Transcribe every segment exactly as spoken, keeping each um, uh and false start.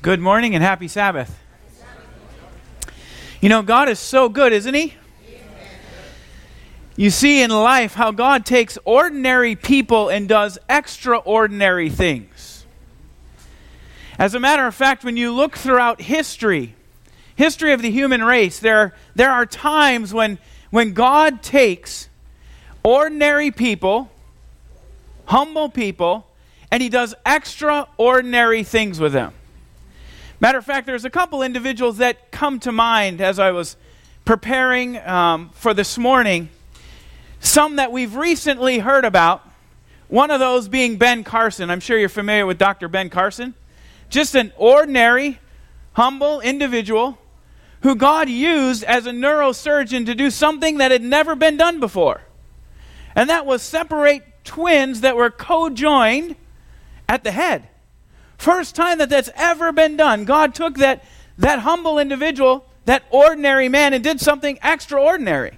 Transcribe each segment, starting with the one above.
Good morning and happy Sabbath. You know, God is so good, isn't He? You see in life how God takes ordinary people and does extraordinary things. As a matter of fact, when you look throughout history, history of the human race, there, there are times when, when God takes ordinary people, humble people, and He does extraordinary things with them. Matter of fact, there's a couple individuals that come to mind as I was preparing um, for this morning. Some that we've recently heard about. One of those being Ben Carson. I'm sure you're familiar with Doctor Ben Carson. Just an ordinary, humble individual who God used as a neurosurgeon to do something that had never been done before. And that was separate twins that were co-joined at the head. First time that that's ever been done. God took that, that humble individual, that ordinary man, and did something extraordinary.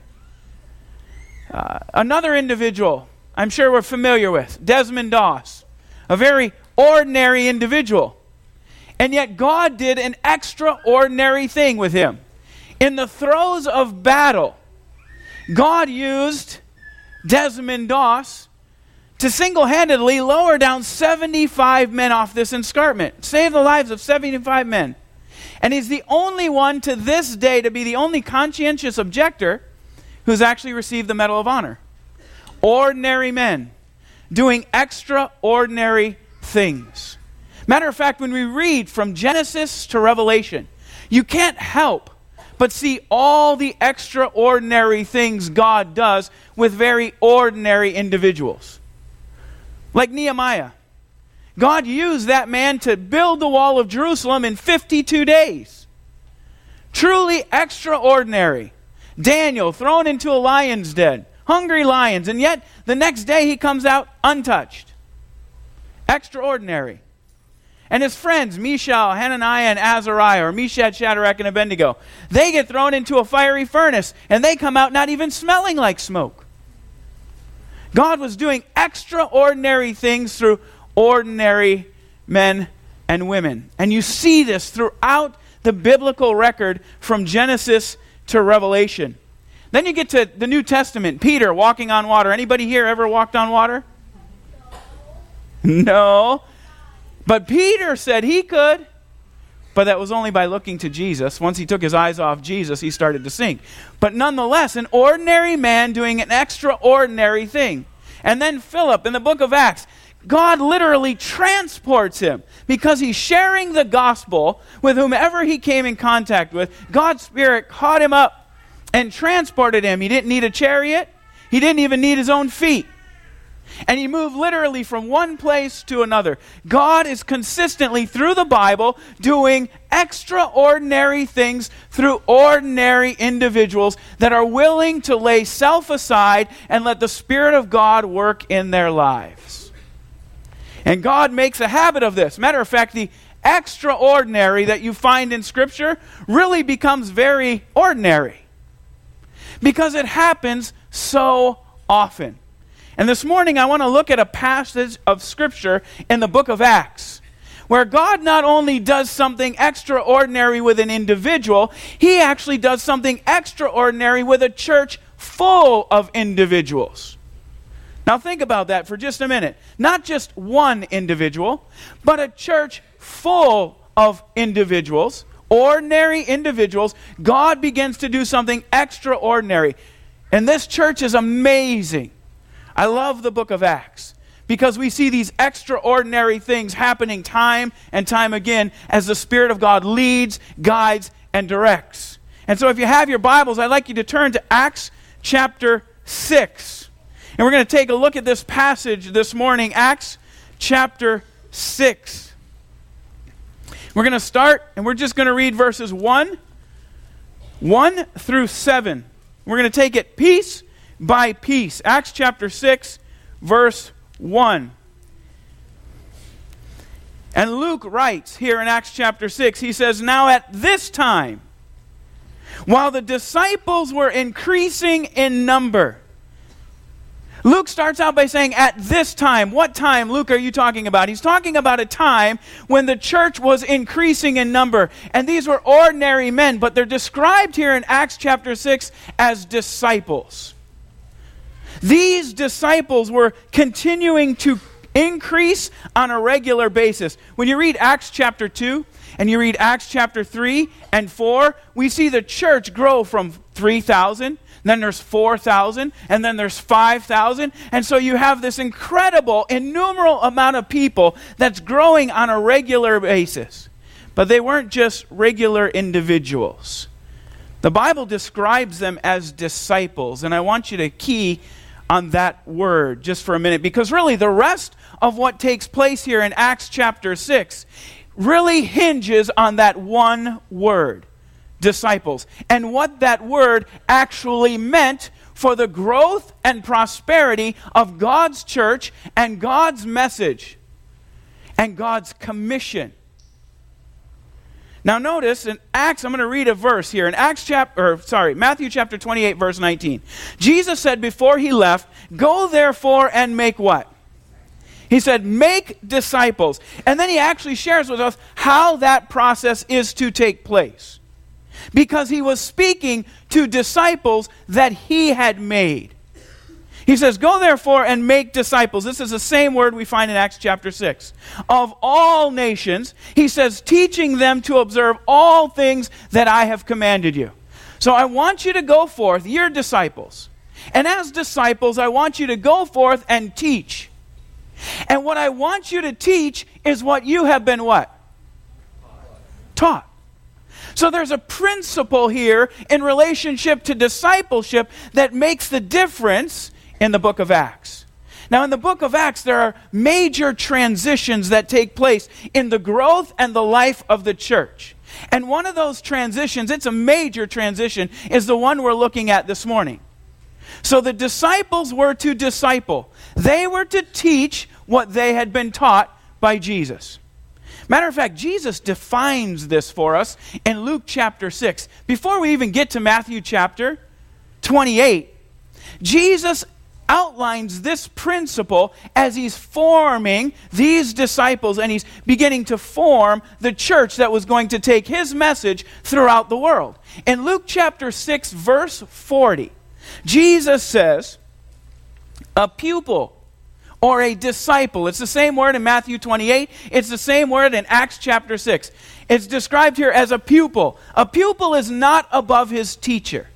Uh, another individual I'm sure we're familiar with, Desmond Doss, a very ordinary individual. And yet God did an extraordinary thing with him. In the throes of battle, God used Desmond Doss to single-handedly lower down seventy-five men off this escarpment, save the lives of seventy-five men. And he's the only one to this day to be the only conscientious objector who's actually received the Medal of Honor. Ordinary men doing extraordinary things. Matter of fact, when we read from Genesis to Revelation, you can't help but see all the extraordinary things God does with very ordinary individuals. Like Nehemiah. God used that man to build the wall of Jerusalem in fifty-two days. Truly extraordinary. Daniel thrown into a lion's den. Hungry lions. And yet the next day he comes out untouched. Extraordinary. And his friends, Mishael, Hananiah, and Azariah, or Meshach, Shadrach, and Abednego, they get thrown into a fiery furnace, and they come out not even smelling like smoke. God was doing extraordinary things through ordinary men and women. And you see this throughout the biblical record from Genesis to Revelation. Then you get to the New Testament, Peter walking on water. Anybody here ever walked on water? No. But Peter said he could. But that was only by looking to Jesus. Once he took his eyes off Jesus, he started to sink. But nonetheless, an ordinary man doing an extraordinary thing. And then Philip in the book of Acts, God literally transports him because he's sharing the gospel with whomever he came in contact with. God's Spirit caught him up and transported him. He didn't need a chariot. He didn't even need his own feet. And he moved literally from one place to another. God is consistently, through the Bible, doing extraordinary things through ordinary individuals that are willing to lay self aside and let the Spirit of God work in their lives. And God makes a habit of this. Matter of fact, the extraordinary that you find in Scripture really becomes very ordinary. Because it happens so often. And this morning I want to look at a passage of Scripture in the book of Acts, where God not only does something extraordinary with an individual, He actually does something extraordinary with a church full of individuals. Now think about that for just a minute. Not just one individual, but a church full of individuals, ordinary individuals. God begins to do something extraordinary. And this church is amazing. I love the book of Acts because we see these extraordinary things happening time and time again as the Spirit of God leads, guides, and directs. And so if you have your Bibles, I'd like you to turn to Acts chapter six. And we're going to take a look at this passage this morning, Acts chapter six. We're going to start, and we're just going to read verses one, one through seven. We're going to take it piece by piece. Acts chapter six, verse one. And Luke writes here in Acts chapter six, he says, "Now at this time, while the disciples were increasing in number, Luke starts out by saying, at this time. What time, Luke, are you talking about? He's talking about a time when the church was increasing in number. And these were ordinary men, but they're described here in Acts chapter six as disciples. These disciples were continuing to increase on a regular basis. When you read Acts chapter two and you read Acts chapter three and four, we see the church grow from three thousand, then there's four thousand, and then there's five thousand. And so you have this incredible, innumerable amount of people that's growing on a regular basis. But they weren't just regular individuals. The Bible describes them as disciples, and I want you to key on that word just for a minute, because really the rest of what takes place here in Acts chapter six really hinges on that one word, disciples, and what that word actually meant for the growth and prosperity of God's church and God's message and God's commission. Now notice in Acts, I'm going to read a verse here. In Acts chapter, or sorry, Matthew chapter twenty-eight, verse nineteen. Jesus said before he left, "Go therefore and make what?" He said, "Make disciples." And then he actually shares with us how that process is to take place. Because he was speaking to disciples that he had made. He says, "Go therefore and make disciples." This is the same word we find in Acts chapter six. "Of all nations," he says, "teaching them to observe all things that I have commanded you." So I want you to go forth, you're disciples. And as disciples, I want you to go forth and teach. And what I want you to teach is what you have been what? Taught. So there's a principle here in relationship to discipleship that makes the difference in the book of Acts. Now, in the book of Acts, there are major transitions that take place in the growth and the life of the church. And one of those transitions, it's a major transition, is the one we're looking at this morning. So the disciples were to disciple. They were to teach what they had been taught by Jesus. Matter of fact, Jesus defines this for us in Luke chapter six. Before we even get to Matthew chapter twenty-eight, Jesus outlines this principle as he's forming these disciples, and he's beginning to form the church that was going to take his message throughout the world. In Luke chapter six, verse forty, Jesus says, a pupil or a disciple. It's the same word in Matthew twenty-eight. It's the same word in Acts chapter six. It's described here as a pupil. A pupil is not above his teacher.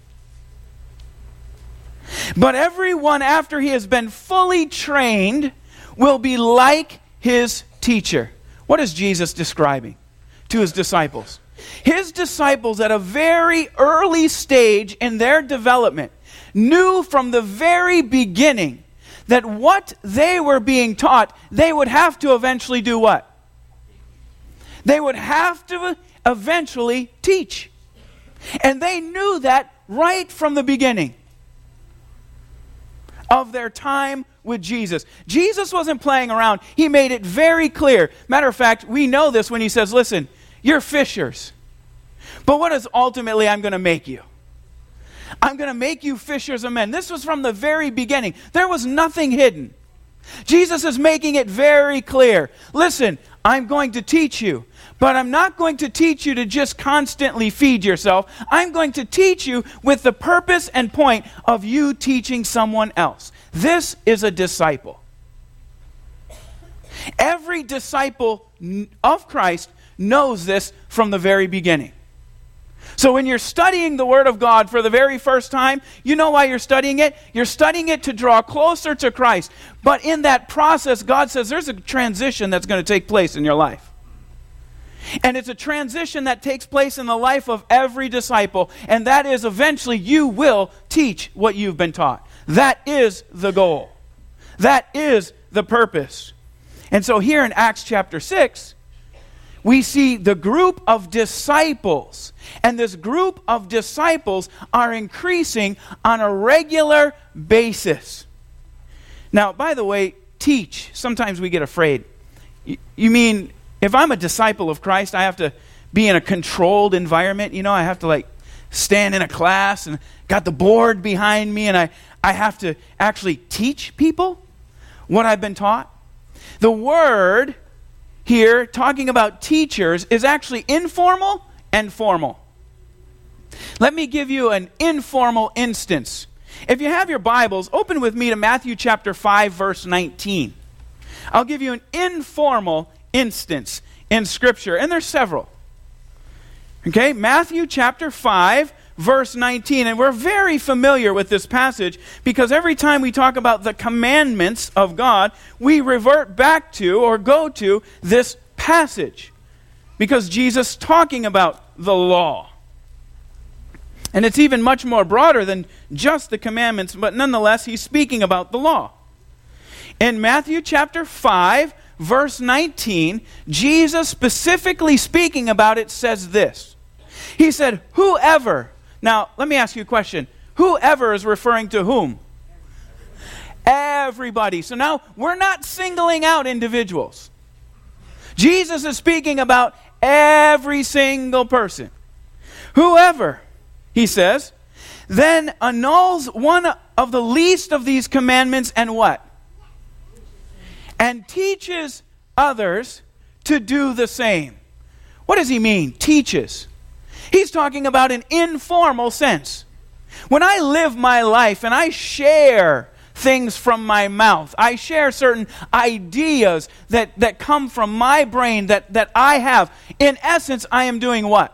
But everyone, after he has been fully trained, will be like his teacher. What is Jesus describing to his disciples? His disciples at a very early stage in their development knew from the very beginning that what they were being taught, they would have to eventually do what? They would have to eventually teach. And they knew that right from the beginning of their time with Jesus. Jesus wasn't playing around. He made it very clear. Matter of fact, we know this when he says, listen, you're fishers. But what is ultimately I'm going to make you? I'm going to make you fishers of men. This was from the very beginning. There was nothing hidden. Jesus is making it very clear. Listen, I'm going to teach you, but I'm not going to teach you to just constantly feed yourself. I'm going to teach you with the purpose and point of you teaching someone else. This is a disciple. Every disciple of Christ knows this from the very beginning. So when you're studying the Word of God for the very first time, you know why you're studying it? You're studying it to draw closer to Christ. But in that process, God says there's a transition that's going to take place in your life. And it's a transition that takes place in the life of every disciple. And that is eventually you will teach what you've been taught. That is the goal. That is the purpose. And so here in Acts chapter six, we see the group of disciples. And this group of disciples are increasing on a regular basis. Now, by the way, teach. Sometimes we get afraid. You mean, if I'm a disciple of Christ, I have to be in a controlled environment? You know, I have to like stand in a class and got the board behind me and I, I have to actually teach people what I've been taught. The word here, talking about teachers, is actually informal and formal. Let me give you an informal instance. If you have your Bibles, open with me to Matthew chapter five, verse nineteen. I'll give you an informal instance in Scripture, and there's several. Okay, Matthew chapter five, verse nineteen, and we're very familiar with this passage because every time we talk about the commandments of God, we revert back to or go to this passage because Jesus is talking about the law. And it's even much more broader than just the commandments, but nonetheless, he's speaking about the law. In Matthew chapter five, verse nineteen, Jesus specifically speaking about it says this. He said, whoever, now let me ask you a question. Whoever is referring to whom? Everybody. So now we're not singling out individuals. Jesus is speaking about every single person. Whoever, he says, then annuls one of the least of these commandments and what? And teaches others to do the same. What does he mean? Teaches. He's talking about an informal sense. When I live my life and I share things from my mouth, I share certain ideas that, that come from my brain that, that I have, in essence, I am doing what?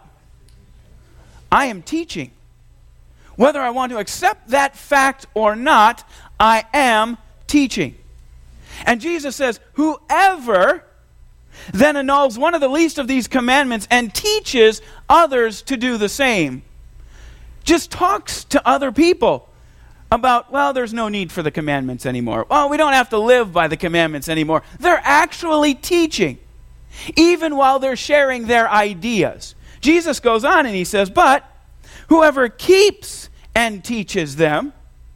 I am teaching. Whether I want to accept that fact or not, I am teaching. And Jesus says, whoever then annuls one of the least of these commandments and teaches others to do the same, just talks to other people about, well, there's no need for the commandments anymore. Well, we don't have to live by the commandments anymore. They're actually teaching, even while they're sharing their ideas. Jesus goes on and he says, but whoever keeps and teaches them,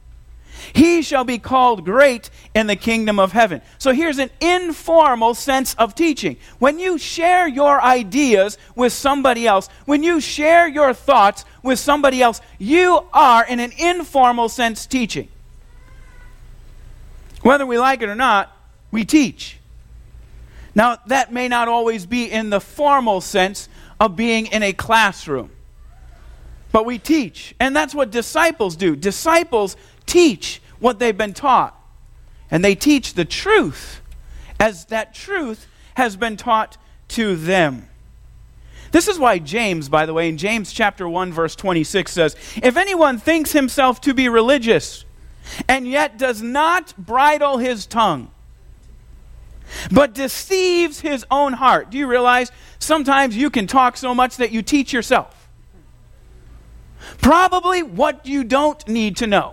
he shall be called great in the kingdom of heaven. So here's an informal sense of teaching. When you share your ideas with somebody else, when you share your thoughts with somebody else, you are, in an informal sense, teaching. Whether we like it or not, we teach. Now, that may not always be in the formal sense of being in a classroom. But we teach. And that's what disciples do. Disciples teach what they've been taught. And they teach the truth as that truth has been taught to them. This is why James, by the way, in James chapter one, verse twenty-six says, if anyone thinks himself to be religious and yet does not bridle his tongue, but deceives his own heart. Do you realize sometimes you can talk so much that you teach yourself? Probably what you don't need to know.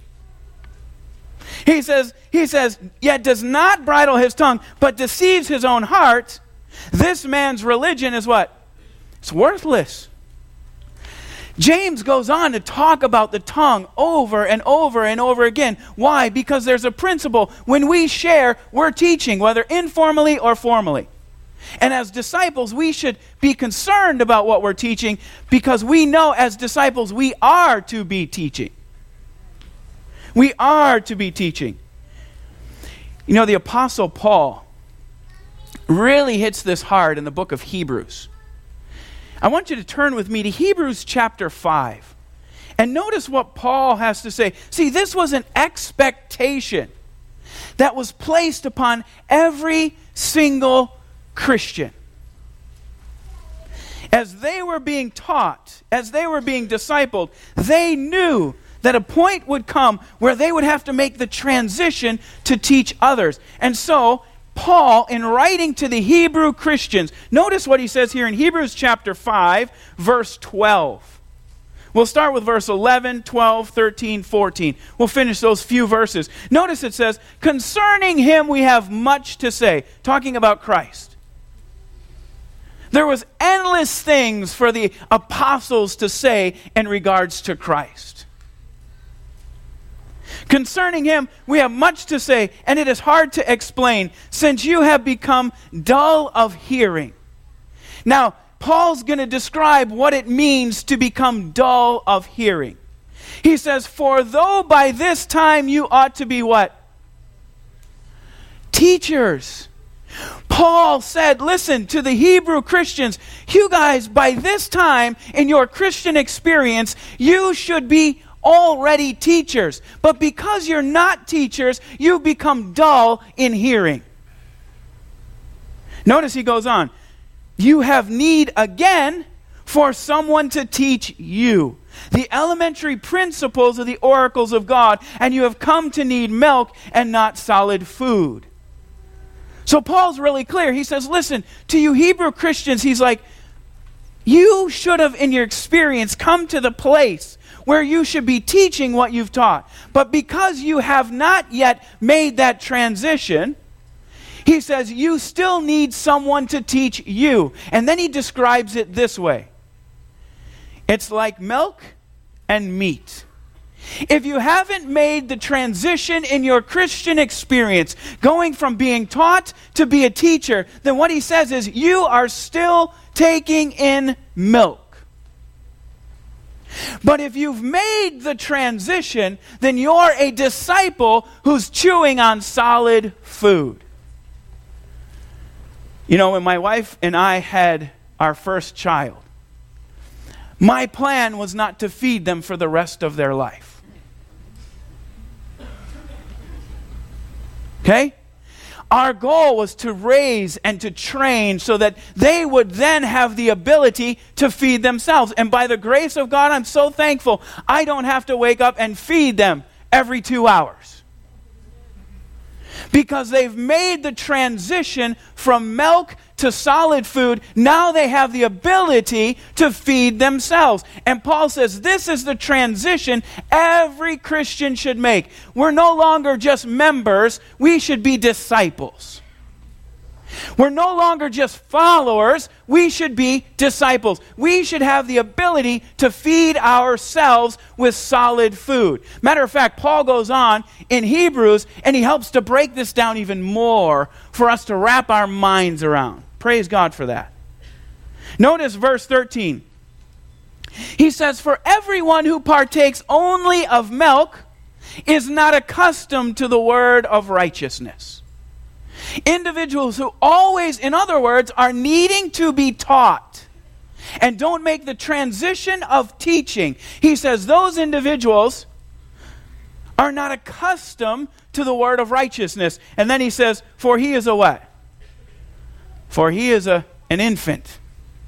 He says, he says, yet does not bridle his tongue, but deceives his own heart. This man's religion is what? It's worthless. James goes on to talk about the tongue over and over and over again. Why? Because there's a principle. When we share, we're teaching, whether informally or formally. And as disciples, we should be concerned about what we're teaching because we know as disciples we are to be teaching. We are to be teaching. You know, the Apostle Paul really hits this hard in the book of Hebrews. I want you to turn with me to Hebrews chapter five. And notice what Paul has to say. See, this was an expectation that was placed upon every single Christian. As they were being taught, as they were being discipled, they knew that a point would come where they would have to make the transition to teach others. And so, Paul, in writing to the Hebrew Christians, notice what he says here in Hebrews chapter five, verse twelve. We'll start with verse eleven, twelve, thirteen, fourteen. We'll finish those few verses. Notice it says, concerning him we have much to say, talking about Christ. There was endless things for the apostles to say in regards to Christ. Concerning him, we have much to say, and it is hard to explain, since you have become dull of hearing. Now, Paul's going to describe what it means to become dull of hearing. He says, for though by this time you ought to be what? Teachers. Paul said, listen, to the Hebrew Christians, you guys, by this time in your Christian experience, you should be already teachers. But because you're not teachers, you become dull in hearing. Notice he goes on, you have need again for someone to teach you the elementary principles of the oracles of God, and you have come to need milk and not solid food. So Paul's really clear. He says, listen, to you Hebrew Christians, he's like, you should have in your experience come to the place where you should be teaching what you've taught. But because you have not yet made that transition, he says you still need someone to teach you. And then he describes it this way. It's like milk and meat. If you haven't made the transition in your Christian experience, going from being taught to be a teacher, then what he says is you are still taking in milk. But if you've made the transition, then you're a disciple who's chewing on solid food. You know, when my wife and I had our first child, my plan was not to feed them for the rest of their life. Okay? Our goal was to raise and to train so that they would then have the ability to feed themselves. And by the grace of God, I'm so thankful I don't have to wake up and feed them every two hours. Because they've made the transition from milk to solid food. Now they have the ability to feed themselves. And Paul says this is the transition every Christian should make. We're no longer just members. We should be disciples. We're no longer just followers. We should be disciples. We should have the ability to feed ourselves with solid food. Matter of fact, Paul goes on in Hebrews and he helps to break this down even more for us to wrap our minds around. Praise God for that. Notice verse thirteen. He says, for everyone who partakes only of milk is not accustomed to the word of righteousness. Individuals who always, in other words, are needing to be taught and don't make the transition of teaching. He says those individuals are not accustomed to the word of righteousness. And then he says, for he is a what? For he is a, an infant.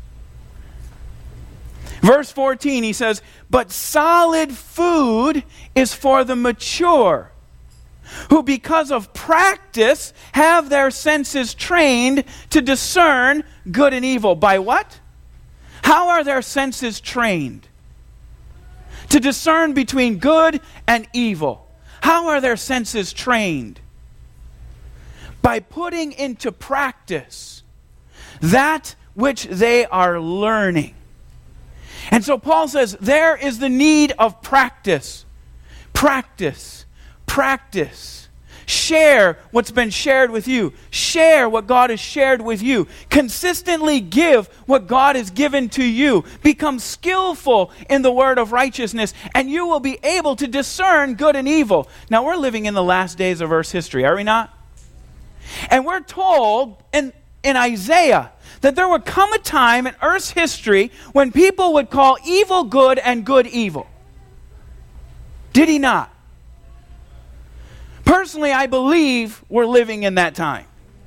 Verse fourteen, he says, but solid food is for the mature, who because of practice have their senses trained to discern good and evil. By what? How are their senses trained? To discern between good and evil. How are their senses trained? By putting into practice that which they are learning. And so Paul says there is the need of practice. Practice. Practice. Share what's been shared with you. Share what God has shared with you. Consistently give what God has given to you. Become skillful in the word of righteousness, and you will be able to discern good and evil. Now, we're living in the last days of Earth's history, are we not? And we're told in, in Isaiah that there would come a time in Earth's history when people would call evil good and good evil. Did he not? Personally, I believe we're living in that time.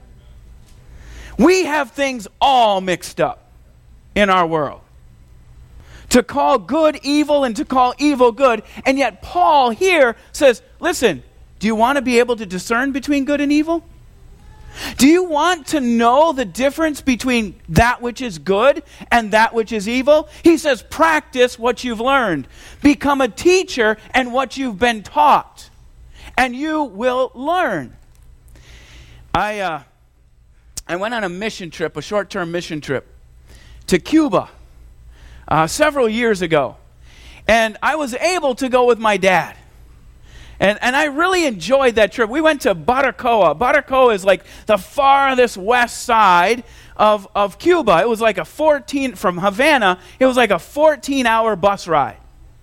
We have things all mixed up in our world. To call good evil and to call evil good. And yet Paul here says, listen, do you want to be able to discern between good and evil? Do you want to know the difference between that which is good and that which is evil? He says, practice what you've learned. Become a teacher and what you've been taught. And you will learn. I uh, I went on a mission trip, a short-term mission trip, to Cuba uh, several years ago. And I was able to go with my dad. And, and I really enjoyed that trip. We went to Baracoa. Baracoa is like the farthest west side of, of Cuba. It was like a fourteen, from Havana, it was like a fourteen-hour bus ride.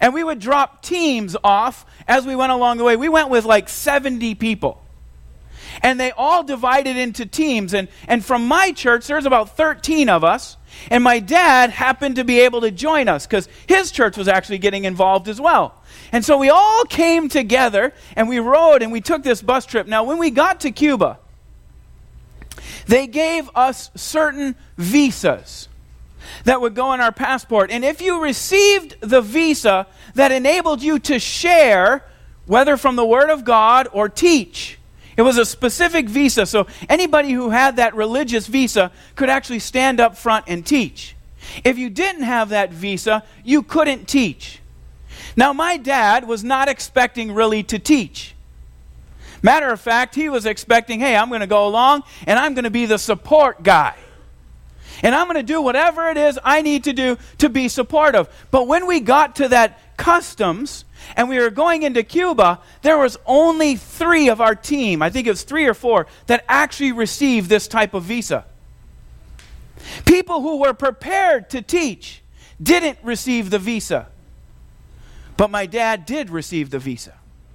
And we would drop teams off as we went along the way. We went with like seventy people. And they all divided into teams. And, and from my church, there's about thirteen of us. And my dad happened to be able to join us because his church was actually getting involved as well. And so we all came together and we rode and we took this bus trip. Now, when we got to Cuba, they gave us certain visas that would go on our passport. And if you received the visa that enabled you to share, whether from the Word of God or teach, it was a specific visa. So anybody who had that religious visa could actually stand up front and teach. If you didn't have that visa, you couldn't teach. Now, my dad was not expecting really to teach. Matter of fact, he was expecting, hey, I'm going to go along and I'm going to be the support guy. And I'm going to do whatever it is I need to do to be supportive. But when we got to that customs and we were going into Cuba, there was only three of our team, I think it was three or four, that actually received this type of visa. People who were prepared to teach didn't receive the visa. But my dad did receive the visa.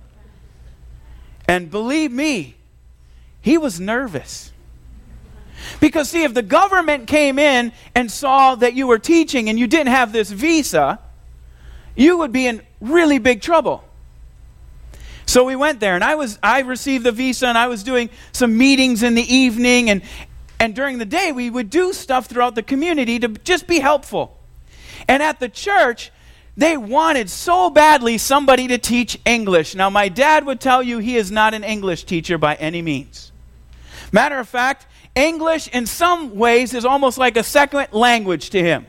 And believe me, he was nervous. Because see, if the government came in and saw that you were teaching and you didn't have this visa, you would be in really big trouble. So we went there and I was I received the visa and I was doing some meetings in the evening and, and during the day we would do stuff throughout the community to just be helpful. And at the church, they wanted so badly somebody to teach English. Now my dad would tell you he is not an English teacher by any means. Matter of fact, English in some ways is almost like a second language to him.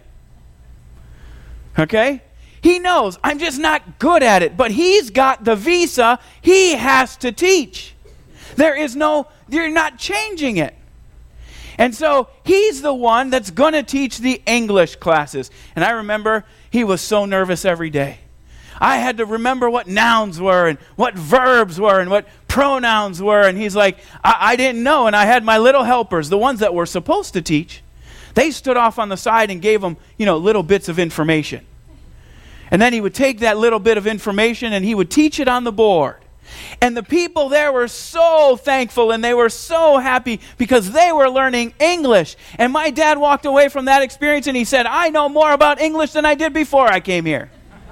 Okay? He knows, I'm just not good at it, but he's got the visa, he has to teach. There is no, you're not changing it. And so he's the one that's going to teach the English classes. And I remember he was so nervous every day. I had to remember what nouns were and what verbs were and what pronouns were. And he's like, I, I didn't know. And I had my little helpers, the ones that were supposed to teach. They stood off on the side and gave him, you know, little bits of information. And then he would take that little bit of information and he would teach it on the board. And the people there were so thankful and they were so happy because they were learning English. And my dad walked away from that experience and he said, I know more about English than I did before I came here.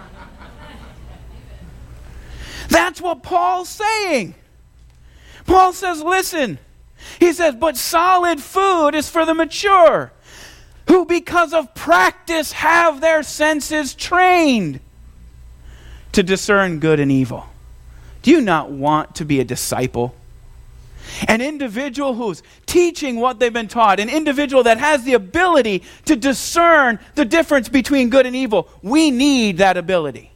That's what Paul's saying. Paul says, listen, he says, but solid food is for the mature, who because of practice have their senses trained to discern good and evil. Do you not want to be a disciple? An individual who's teaching what they've been taught, an individual that has the ability to discern the difference between good and evil. We need that ability.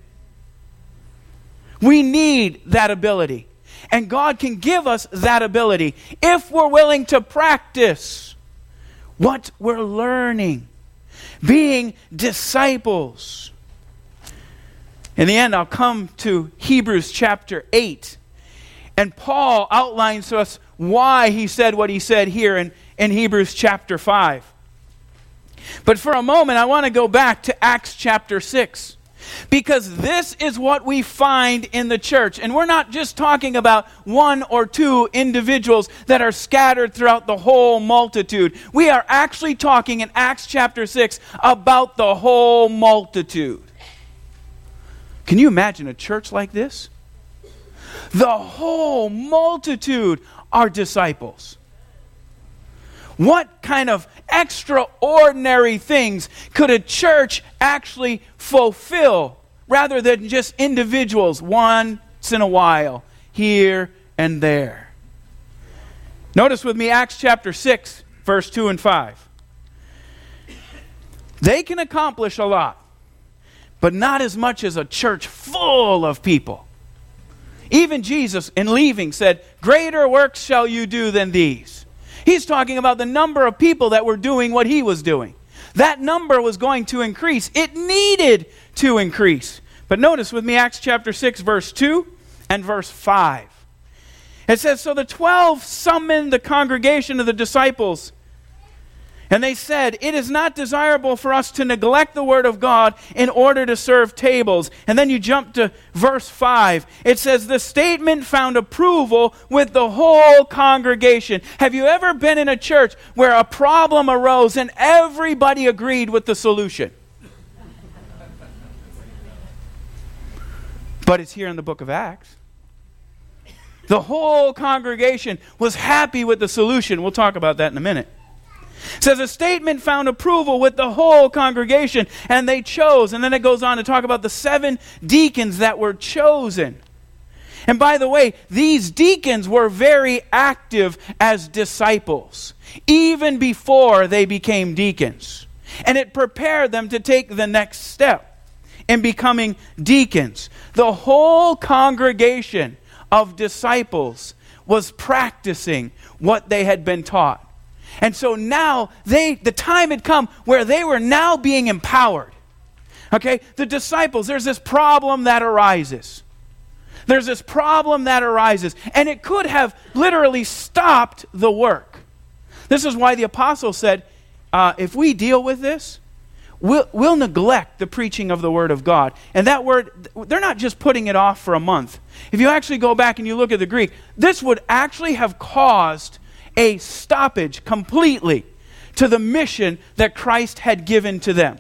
We need that ability. And God can give us that ability if we're willing to practice what we're learning. Being disciples. In the end, I'll come to Hebrews chapter eight. And Paul outlines to us why he said what he said here in, in Hebrews chapter five. But for a moment, I want to go back to Acts chapter six. Because this is what we find in the church. And we're not just talking about one or two individuals that are scattered throughout the whole multitude. We are actually talking in Acts chapter six about the whole multitude. Can you imagine a church like this? The whole multitude are disciples. What kind of extraordinary things could a church actually fulfill rather than just individuals once in a while, here and there? Notice with me Acts chapter six, verse two and five. They can accomplish a lot, but not as much as a church full of people. Even Jesus, in leaving, said, greater works shall you do than these. He's talking about the number of people that were doing what he was doing. That number was going to increase. It needed to increase. But notice with me Acts chapter six, verse two and verse five. It says, so the twelve summoned the congregation of the disciples And they said, it is not desirable for us to neglect the word of God in order to serve tables. And then you jump to verse five. It says, the statement found approval with the whole congregation. Have you ever been in a church where a problem arose and everybody agreed with the solution? But it's here in the book of Acts. The whole congregation was happy with the solution. We'll talk about that in a minute. It says a statement found approval with the whole congregation, and they chose. And then it goes on to talk about the seven deacons that were chosen. And by the way, these deacons were very active as disciples, even before they became deacons. And it prepared them to take the next step in becoming deacons. The whole congregation of disciples was practicing what they had been taught. And so now they the time had come where they were now being empowered. Okay? The disciples, there's this problem that arises. There's this problem that arises. And it could have literally stopped the work. This is why the apostle said, uh, if we deal with this, we'll, we'll neglect the preaching of the word of God. And that word, they're not just putting it off for a month. If you actually go back and you look at the Greek, this would actually have caused a stoppage completely to the mission that Christ had given to them.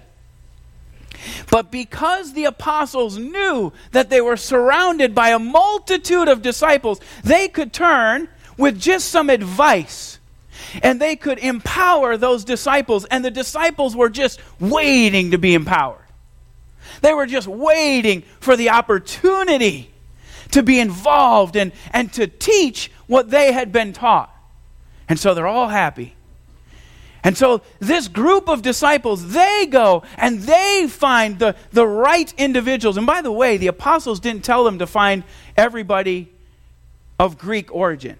But because the apostles knew that they were surrounded by a multitude of disciples, they could turn with just some advice and they could empower those disciples. And the disciples were just waiting to be empowered. They were just waiting for the opportunity to be involved and, and to teach what they had been taught. And so they're all happy. And so this group of disciples, they go and they find the, the right individuals. And by the way, the apostles didn't tell them to find everybody of Greek origin.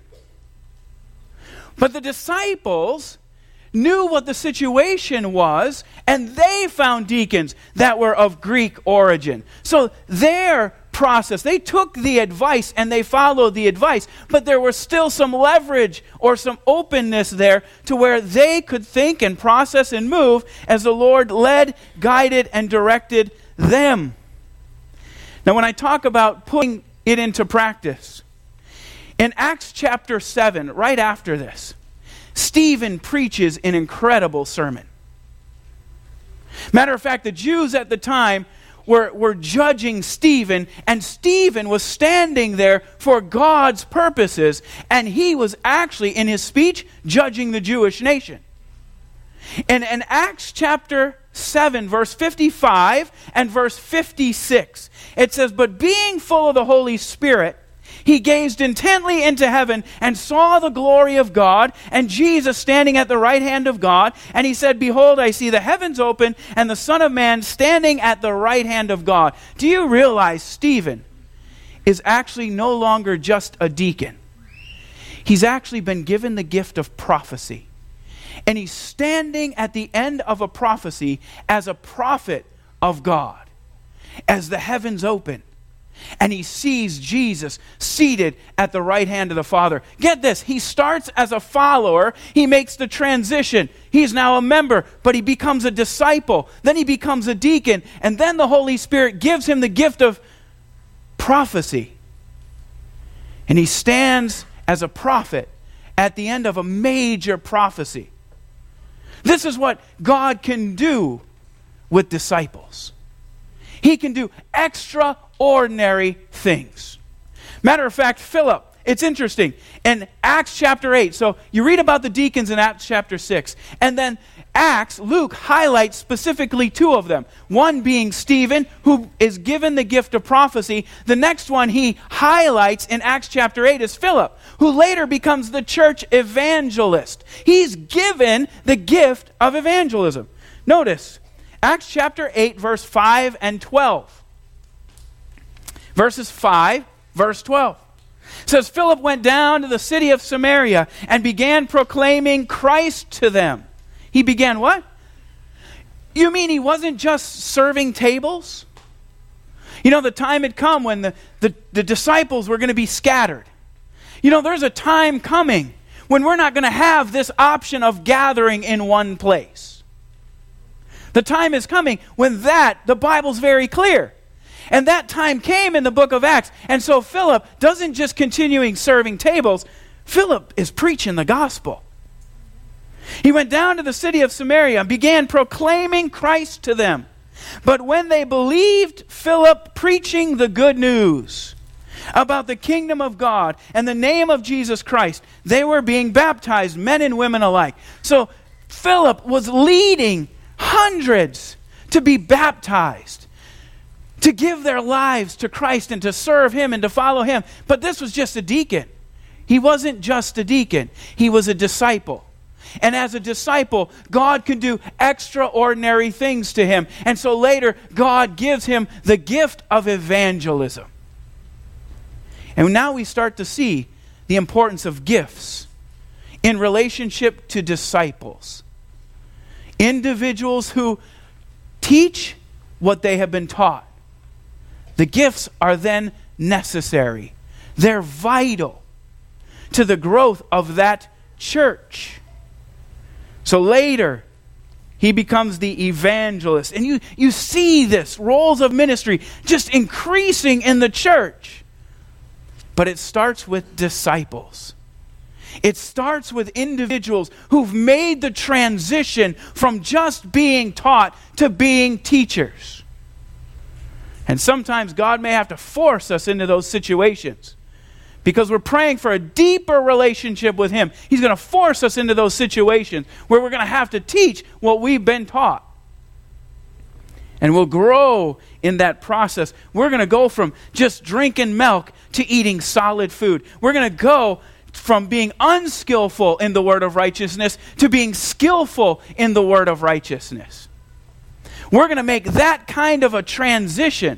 But the disciples knew what the situation was, and they found deacons that were of Greek origin. So their process, they took the advice and they followed the advice, but there was still some leverage or some openness there to where they could think and process and move as the Lord led, guided, and directed them. Now, when I talk about putting it into practice, in Acts chapter seven, right after this, Stephen preaches an incredible sermon. Matter of fact, the Jews at the time were, were judging Stephen, and Stephen was standing there for God's purposes, and he was actually, in his speech, judging the Jewish nation. And in Acts chapter seven, verse fifty-five and verse fifty-six, it says, "But being full of the Holy Spirit, he gazed intently into heaven and saw the glory of God and Jesus standing at the right hand of God. And he said, Behold, I see the heavens open and the Son of Man standing at the right hand of God." Do you realize Stephen is actually no longer just a deacon? He's actually been given the gift of prophecy. And he's standing at the end of a prophecy as a prophet of God, as the heavens open. And he sees Jesus seated at the right hand of the Father. Get this, he starts as a follower, he makes the transition. He's now a member, but he becomes a disciple. Then he becomes a deacon, and then the Holy Spirit gives him the gift of prophecy. And he stands as a prophet at the end of a major prophecy. This is what God can do with disciples. He can do extraordinary things. Matter of fact, Philip, it's interesting. In Acts chapter eight, so you read about the deacons in Acts chapter six, and then Acts, Luke highlights specifically two of them. One being Stephen, who is given the gift of prophecy. The next one he highlights in Acts chapter eight is Philip, who later becomes the church evangelist. He's given the gift of evangelism. Notice, Acts chapter eight, verse five and twelve. Verses five, verse twelve. It says, Philip went down to the city of Samaria and began proclaiming Christ to them. He began what? You mean he wasn't just serving tables? You know, the time had come when the, the, the disciples were going to be scattered. You know, there's a time coming when we're not going to have this option of gathering in one place. The time is coming when that, the Bible's very clear. And that time came in the book of Acts. And so Philip doesn't just continuing serving tables. Philip is preaching the gospel. He went down to the city of Samaria and began proclaiming Christ to them. But when they believed Philip preaching the good news about the kingdom of God and the name of Jesus Christ, they were being baptized, men and women alike. So Philip was leading hundreds to be baptized, to give their lives to Christ and to serve Him and to follow Him. But this was just a deacon. He wasn't just a deacon. He was a disciple. And as a disciple, God can do extraordinary things to him. And so later, God gives him the gift of evangelism. And now we start to see the importance of gifts in relationship to disciples. Individuals who teach what they have been taught. The gifts are then necessary. They're vital to the growth of that church. So later, he becomes the evangelist. And you, you see this, roles of ministry just increasing in the church. But it starts with disciples. It starts with individuals who've made the transition from just being taught to being teachers. And sometimes God may have to force us into those situations, because we're praying for a deeper relationship with Him. He's going to force us into those situations where we're going to have to teach what we've been taught. And we'll grow in that process. We're going to go from just drinking milk to eating solid food. We're going to go from being unskillful in the word of righteousness to being skillful in the word of righteousness. We're going to make that kind of a transition.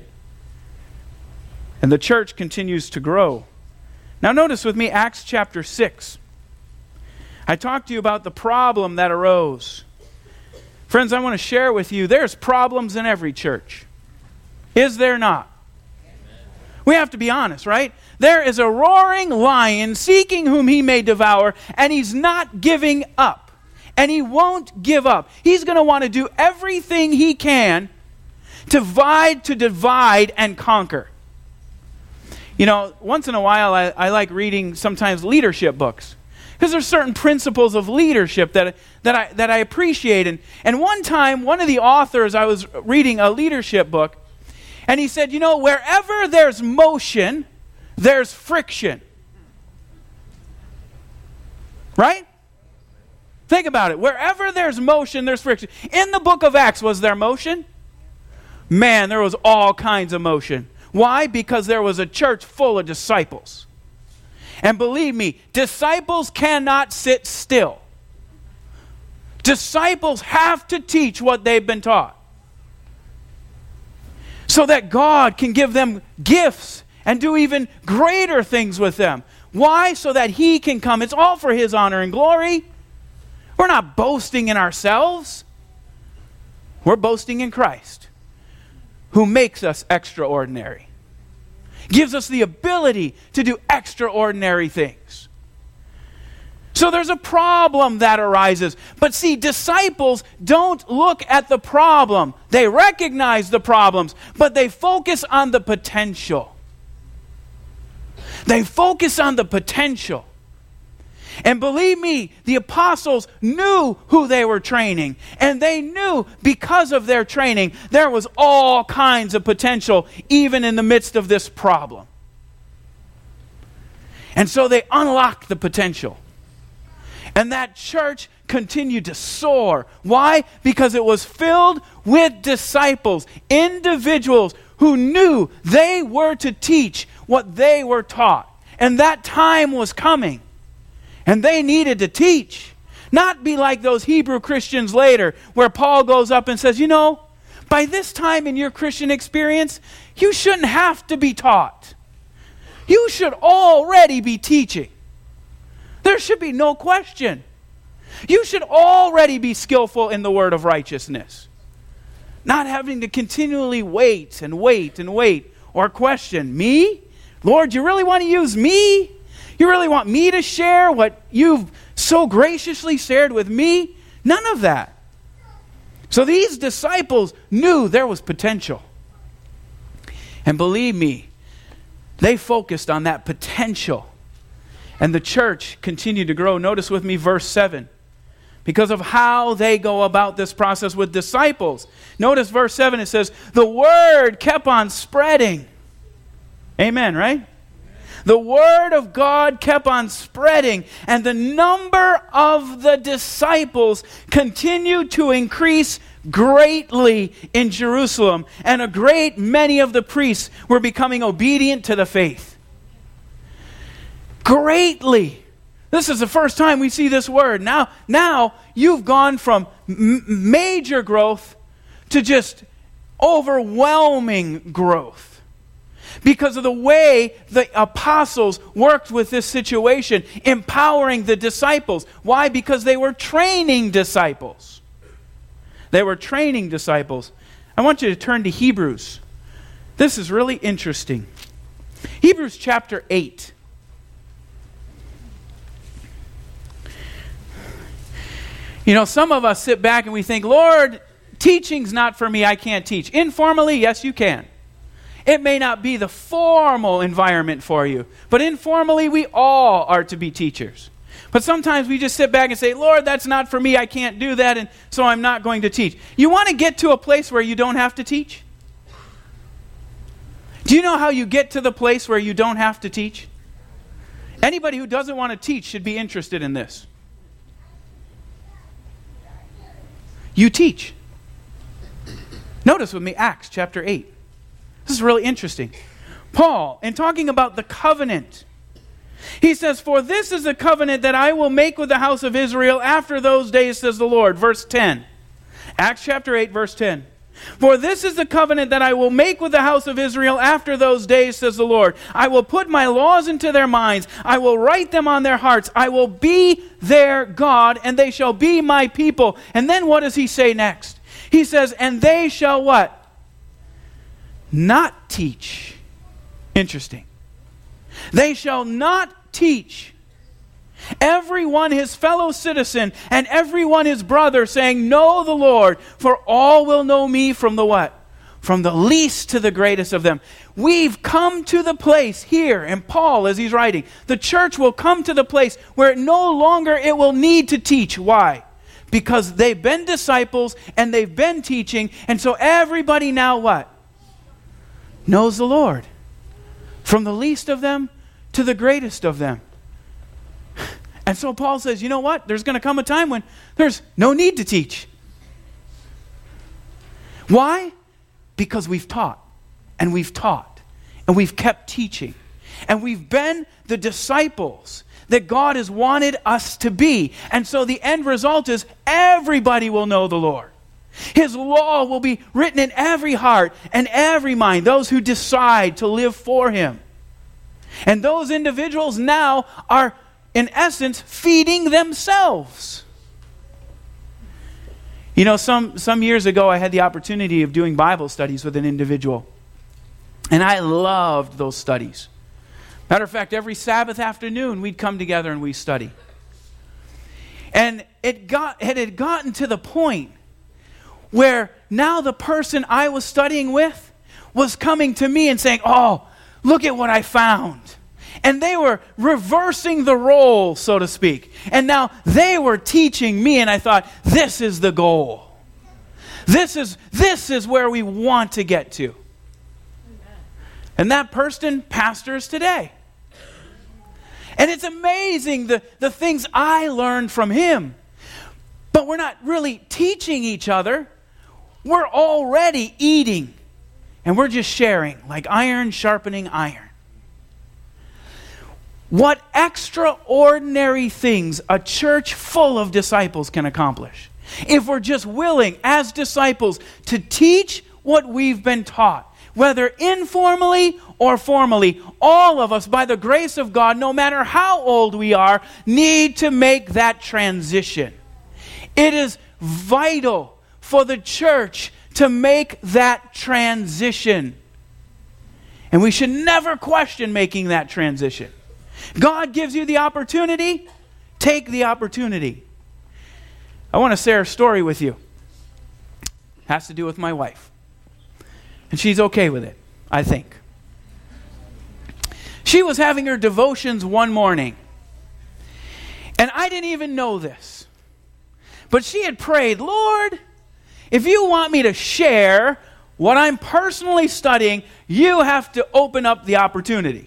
And the church continues to grow. Now notice with me Acts chapter six. I talked to you about the problem that arose. Friends, I want to share with you, there's problems in every church. Is there not? Amen. We have to be honest, right? There is a roaring lion seeking whom he may devour, and he's not giving up. And he won't give up. He's going to want to do everything he can to divide, to divide and conquer. You know, once in a while I, I like reading sometimes leadership books, because there's certain principles of leadership that, that, I, that I appreciate. And, and one time, one of the authors, I was reading a leadership book, and he said, you know, wherever there's motion, there's friction. Right? Think about it. Wherever there's motion, there's friction. In the book of Acts, was there motion? Man, there was all kinds of motion. Why? Because there was a church full of disciples. And believe me, disciples cannot sit still. Disciples have to teach what they've been taught, so that God can give them gifts and do even greater things with them. Why? So that He can come. It's all for His honor and glory. We're not boasting in ourselves. We're boasting in Christ, who makes us extraordinary. Gives us the ability to do extraordinary things. So there's a problem that arises. But see, disciples don't look at the problem. They recognize the problems, but they focus on the potential. They focus on the potential. And believe me, the apostles knew who they were training. And they knew because of their training, there was all kinds of potential, even in the midst of this problem. And so they unlocked the potential. And that church continued to soar. Why? Because it was filled with disciples, individuals who knew they were to teach what they were taught. And that time was coming. And they needed to teach. Not be like those Hebrew Christians later, where Paul goes up and says, you know, by this time in your Christian experience, you shouldn't have to be taught. You should already be teaching. There should be no question. You should already be skillful in the word of righteousness. Not having to continually wait and wait and wait or question, me? Lord, you really want to use me? You really want me to share what you've so graciously shared with me? None of that. So these disciples knew there was potential. And believe me, they focused on that potential. And the church continued to grow. Notice with me verse seven. Because of how they go about this process with disciples. Notice verse seven, it says, the word kept on spreading. Amen, right? The word of God kept on spreading, and the number of the disciples continued to increase greatly in Jerusalem, and a great many of the priests were becoming obedient to the faith. Greatly. This is the first time we see this word. Now, now you've gone from m- major growth to just overwhelming growth. Because of the way the apostles worked with this situation, empowering the disciples. Why? Because they were training disciples. They were training disciples. I want you to turn to Hebrews. This is really interesting. Hebrews chapter eight. You know, some of us sit back and we think, Lord, teaching's not for me, I can't teach. Informally, yes, you can. It may not be the formal environment for you, but informally we all are to be teachers. But sometimes we just sit back and say, Lord, that's not for me, I can't do that, and so I'm not going to teach. You want to get to a place where you don't have to teach? Do you know how you get to the place where you don't have to teach? Anybody who doesn't want to teach should be interested in this. You teach. Notice with me Acts chapter eight. This is really interesting. Paul, in talking about the covenant, he says, for this is the covenant that I will make with the house of Israel after those days, says the Lord. Verse ten. Acts chapter eight, verse ten. For this is the covenant that I will make with the house of Israel after those days, says the Lord. I will put my laws into their minds. I will write them on their hearts. I will be their God, and they shall be my people. And then what does he say next? He says, and they shall what? Not teach. Interesting. They shall not teach everyone his fellow citizen and everyone his brother, saying, know the Lord, for all will know me from the what? From the least to the greatest of them. We've come to the place here, and Paul, as he's writing, the church will come to the place where no longer it will need to teach. Why? Because they've been disciples and they've been teaching, and so everybody now what? Knows the Lord. From the least of them to the greatest of them. And so Paul says, you know what? There's going to come a time when there's no need to teach. Why? Because we've taught, and we've taught, and we've kept teaching. And we've been the disciples that God has wanted us to be. And so the end result is everybody will know the Lord. His law will be written in every heart and every mind, those who decide to live for Him. And those individuals now are, in essence, feeding themselves. You know, some, some years ago I had the opportunity of doing Bible studies with an individual. And I loved those studies. Matter of fact, every Sabbath afternoon we'd come together and we'd study. And it got it had gotten to the point where now the person I was studying with was coming to me and saying, oh, look at what I found. And they were reversing the role, so to speak. And now they were teaching me, and I thought, this is the goal. This is, this is where we want to get to. And that person pastors today. And it's amazing the, the things I learned from him. But we're not really teaching each other. We're already eating. And we're just sharing, like iron sharpening iron. What extraordinary things a church full of disciples can accomplish. If we're just willing, as disciples, to teach what we've been taught. Whether informally or formally, all of us, by the grace of God, no matter how old we are, need to make that transition. It is vital for the church to make that transition. And we should never question making that transition. God gives you the opportunity, take the opportunity. I want to share a story with you. It has to do with my wife. And she's okay with it, I think. She was having her devotions one morning. And I didn't even know this. But she had prayed, Lord, if you want me to share what I'm personally studying, you have to open up the opportunity.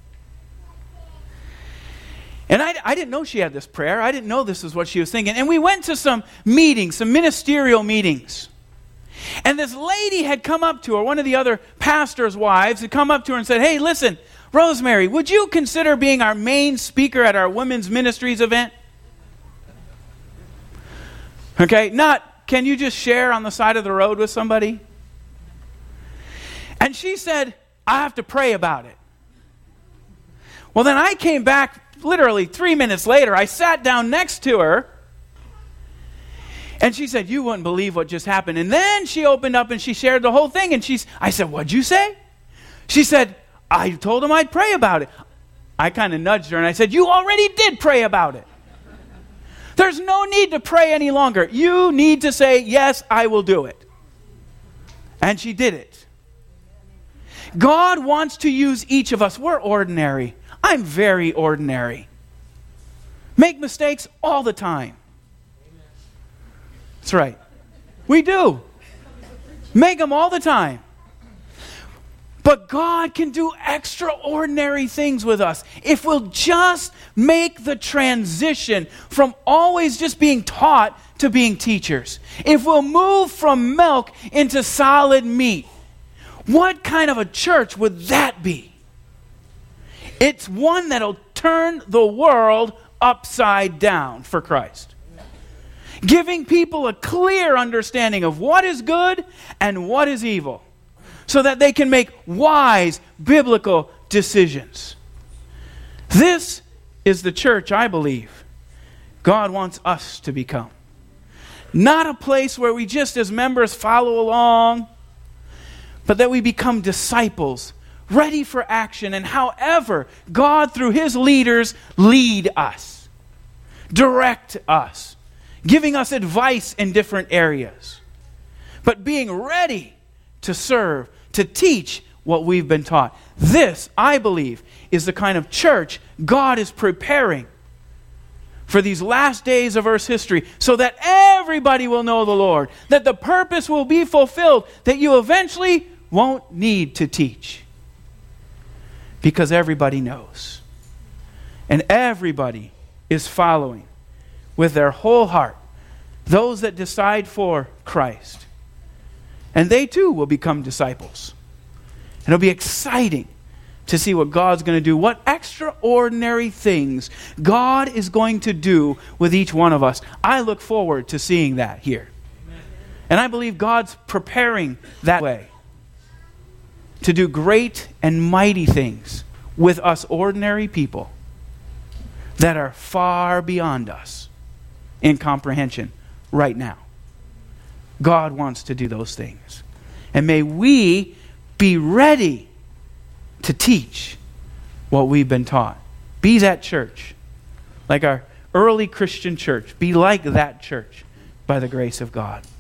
And I, I didn't know she had this prayer. I didn't know this is what she was thinking. And we went to some meetings, some ministerial meetings. And this lady had come up to her, one of the other pastor's wives, had come up to her and said, hey, listen, Rosemary, would you consider being our main speaker at our women's ministries event? Okay, not, can you just share on the side of the road with somebody? And she said, I have to pray about it. Well, then I came back literally three minutes later. I sat down next to her. And she said, you wouldn't believe what just happened. And then she opened up and she shared the whole thing. And she's, I said, what'd you say? She said, I told him I'd pray about it. I kind of nudged her and I said, you already did pray about it. There's no need to pray any longer. You need to say, yes, I will do it. And she did it. God wants to use each of us. We're ordinary. I'm very ordinary. Make mistakes all the time. That's right. We do. Make them all the time. But God can do extraordinary things with us if we'll just make the transition from always just being taught to being teachers. If we'll move from milk into solid meat. What kind of a church would that be? It's one that'll turn the world upside down for Christ. Giving people a clear understanding of what is good and what is evil, so that they can make wise, biblical decisions. This is the church, I believe, God wants us to become. Not a place where we just as members follow along, but that we become disciples, ready for action, and however God, through His leaders, lead us, direct us, giving us advice in different areas, but being ready to serve, to teach what we've been taught. This, I believe, is the kind of church God is preparing for these last days of Earth's history, so that everybody will know the Lord, that the purpose will be fulfilled, that you eventually won't need to teach, because everybody knows. And everybody is following with their whole heart those that decide for Christ. And they too will become disciples. And it'll be exciting to see what God's going to do, what extraordinary things God is going to do with each one of us. I look forward to seeing that here. Amen. And I believe God's preparing that way to do great and mighty things with us ordinary people that are far beyond us in comprehension right now. God wants to do those things. And may we be ready to teach what we've been taught. Be that church, like our early Christian church. Be like that church by the grace of God.